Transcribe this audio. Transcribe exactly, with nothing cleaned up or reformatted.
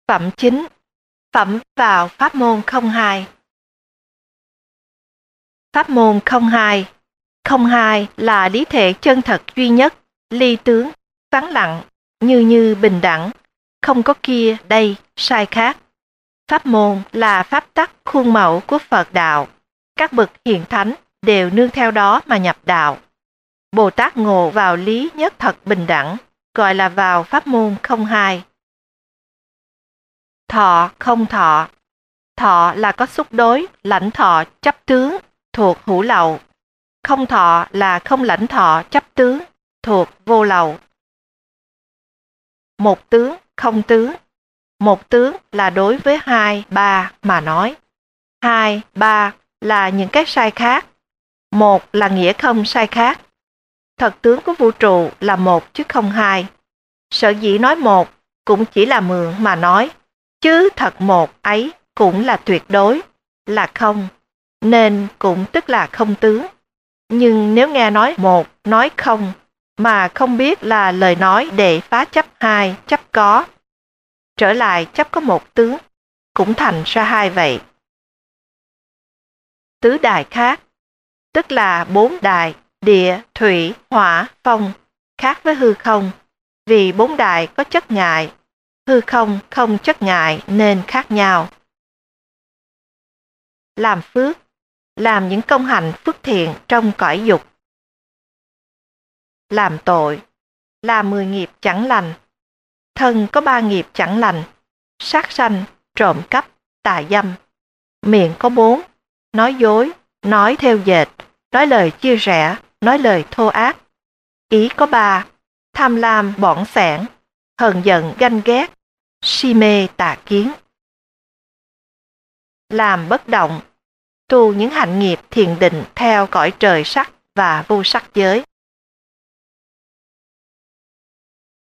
Phẩm chính. Phẩm vào pháp môn không hai. Pháp môn không hai. Không hai là lý thể chân thật duy nhất, ly tướng, vắng lặng, như như bình đẳng, không có kia, đây, sai khác. Pháp môn là pháp tắc khuôn mẫu của Phật đạo. Các bậc hiền thánh đều nương theo đó mà nhập đạo. Bồ Tát ngộ vào lý nhất thật bình đẳng, gọi là vào pháp môn không hai. Thọ không thọ. Thọ là có xúc đối, lãnh thọ, chấp tướng, thuộc hữu lậu. Không thọ là không lãnh thọ, chấp tướng, thuộc vô lậu. Một tướng, không tướng. Một tướng là đối với hai, ba mà nói. Hai, ba là những cái sai khác. Một là nghĩa không sai khác. Thật tướng của vũ trụ là một chứ không hai. Sở dĩ nói một cũng chỉ là mượn mà nói, chứ thật một ấy cũng là tuyệt đối, là không, nên cũng tức là không tướng. Nhưng nếu nghe nói một, nói không, mà không biết là lời nói để phá chấp hai, chấp có, trở lại chấp có một tướng, cũng thành ra hai vậy. Tứ đại khác, tức là bốn đại, địa, thủy, hỏa, phong, khác với hư không, vì bốn đại có chất ngại, hư không không chất ngại nên khác nhau. Làm phước, làm những công hạnh phước thiện trong cõi dục. Làm tội, là mười nghiệp chẳng lành. Thân có ba nghiệp chẳng lành, sát sanh, trộm cắp, tà dâm. Miệng có bốn, nói dối, nói theo dệt, nói lời chia rẽ, nói lời thô ác. Ý có ba, tham lam, bỏng sẻn, hờn giận, ganh ghét, si mê, tà kiến. Làm bất động, tu những hạnh nghiệp thiền định theo cõi trời sắc và vô sắc giới.